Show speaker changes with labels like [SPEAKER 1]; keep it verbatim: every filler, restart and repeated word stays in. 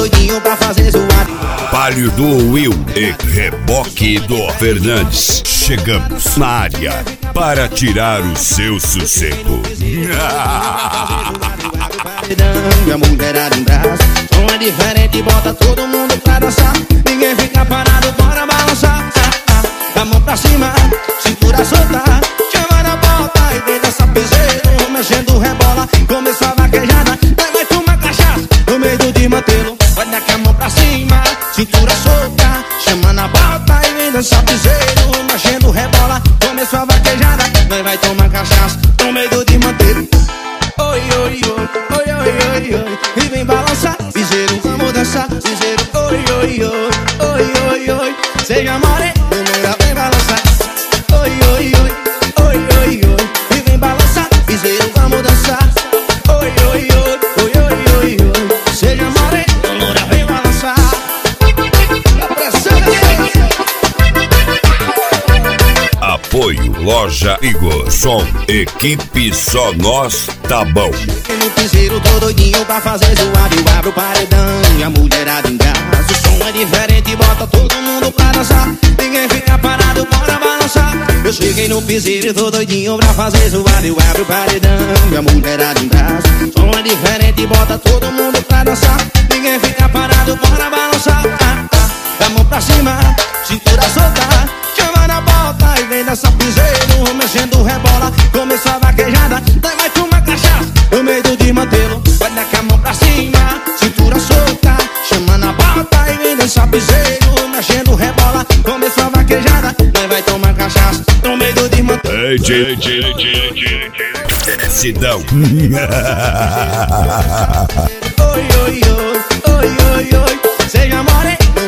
[SPEAKER 1] doidinho pra fazer zoado.
[SPEAKER 2] Palio do Will e Reboque do Fernandes. Chegamos na área para tirar o seu sossego.
[SPEAKER 1] E a mulherada em braço, som é diferente, bota todo mundo pra dançar. Ninguém fica parado, bora balançar. A mão pra cima, cintura solta, chama na bota e vem dançar piseiro. Mexendo rebola, começou a vaquejada. Vai tomar cachaça no meio do mantelo. Vai dar com a mão pra cima, cintura solta, chama na bota e vem dançar piseiro. Mexendo rebola, começou a vaquejada. Nós vai tomar cachaça no meio do mantelo. Oi, oi, oi, oi, oi, oi, oi. E vem balançar, piseiro, vamos dançar, piseiro. Oi, oi, oi, oi, oi, oi. Seja more, primeira vem balançar. Oi, oi, oi, oi, oi, oi. E vem balançar, piseiro, vamos dançar. Oi, oi, oi, oi, oi, oi, oi. Seja more, primeira vem balançar. A pressão é
[SPEAKER 2] Apoio Loja Igor. Som, equipe só nós tá bom.
[SPEAKER 1] no piseiro, tô doidinho pra fazer zoado. Eu abro o paredão e a mulherada em casa. O som é diferente, bota todo mundo pra dançar. Ninguém fica parado, bora balançar. Eu cheguei no piseiro, tô doidinho pra fazer zoado. Eu abro o paredão e a mulherada em casa. O som é diferente, bota todo mundo pra dançar. Ninguém fica parado, bora balançar. Ah, ah. A mão pra cima, cintura solta, chama na bota e vem dançar piseiro. Mexendo rebola, começou a vaquejada. Daí vai tomar cachaça no meio do mantelo. Vai dar com a mão pra cima, cintura solta, chama na bota e vem dançar piseiro. Mexendo rebola, começou a vaquejada. Daí vai tomar cachaça no meio do mantelo.
[SPEAKER 2] Ei, J, J, J, J, Sidão.
[SPEAKER 1] Oi, oi, oi, oi, oi, oi. Seja more,